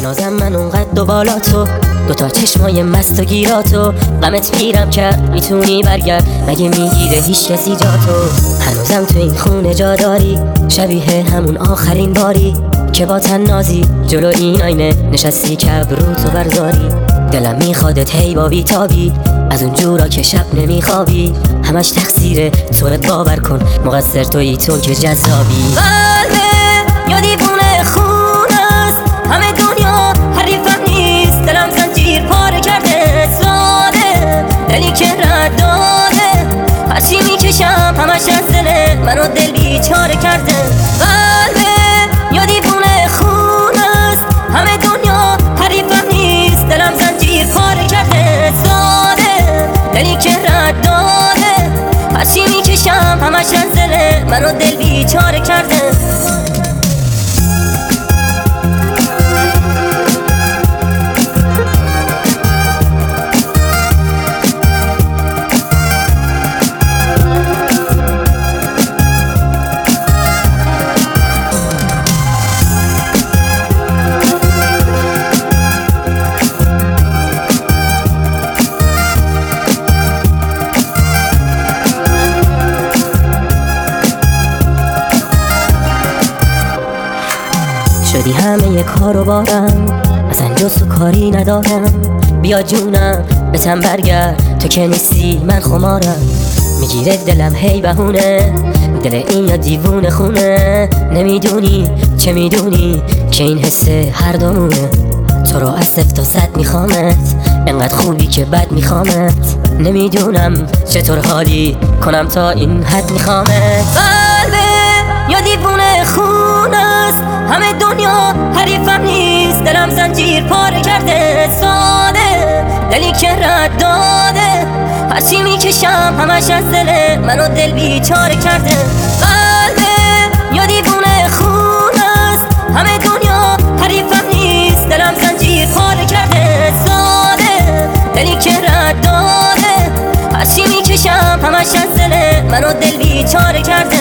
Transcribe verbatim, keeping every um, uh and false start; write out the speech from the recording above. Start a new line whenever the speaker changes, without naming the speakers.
مینازم من اونقد و بالا تو، دوتا چشمای مست و گیراتو، غمت گیرم کرد میتونی برگرد، مگه میگیره هیچ کسی جا تو؟ هنوزم تو این خونه جا داری، شبیه همون آخرین باری که با تنازی جلو این آینه نشستی که ابروتو برزاری. دلم میخوادت هی با بیتابی، از اون جورا که شب نمیخوابی، همش تقصیره تو، باور کن مقصر تویی تو که جذابی. قلبه یا دیوونه خون است، همه دنیا حریفم نیست، دلم زنجیر پاره کرده ساده، دلی که رد داده، هرچی میکشم همش از دل منو دل بیچاره کرده. قلبه یا دیوونه خون است، همه دنیا حریفم نیست، دلم زنجیر پاره کرده ساده، دلی که رد داده، هرچی میکشم همش از دل منو دل بیچاره کرده. شدی همه کارو بارم، اصلا جز تو کاری ندارم، بیا جونم بتم برگرد، تو که نیستی من خمارم. میگیره دلم هی بهونه، دل این یا دیوونه خونه، نمیدونی چه میدونی که این حسه هر دومونه. تو رو از صفر تا صد میخوامت، انقدر خوبی که بد میخوامت، نمیدونم چطور حالی کنم تا این حد میخوامت. قلبه یا دیوونه خون است، همه دنیا حریفم نیست، دلم زنجیر پاره کرده ساده، دلی که رد داده، هرچی میکشم همش از دل منو دل بیچاره کرده. قلبه یا دیوونه خون است، همه دنیا حریفم نیست، دلم زنجیر پاره کرده ساده، دلی که رد داده، هرچی میکشم همش از دل منو دل بیچاره کرده.